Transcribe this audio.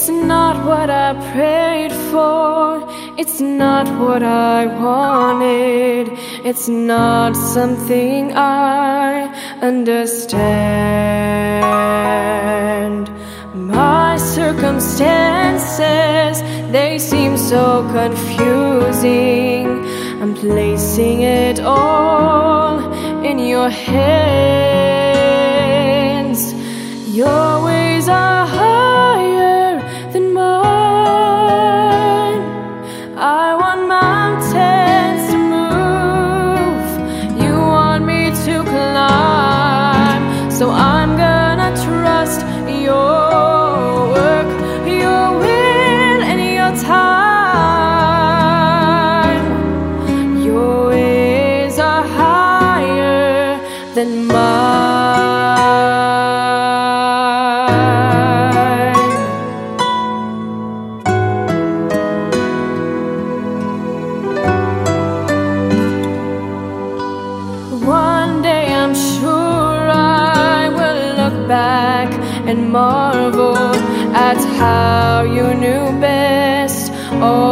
It's not what I prayed for, it's not what I wanted, it's not something I understand. My circumstances, they seem so confusing. I'm placing it all in your hands. Your ways are higher than mine. I want mountains to move, you want me to climb. So I'm gonna trust your work, your will, and your time. Your ways are higher than mine. One day I'm sure I will look back and marvel at how you knew best. Oh,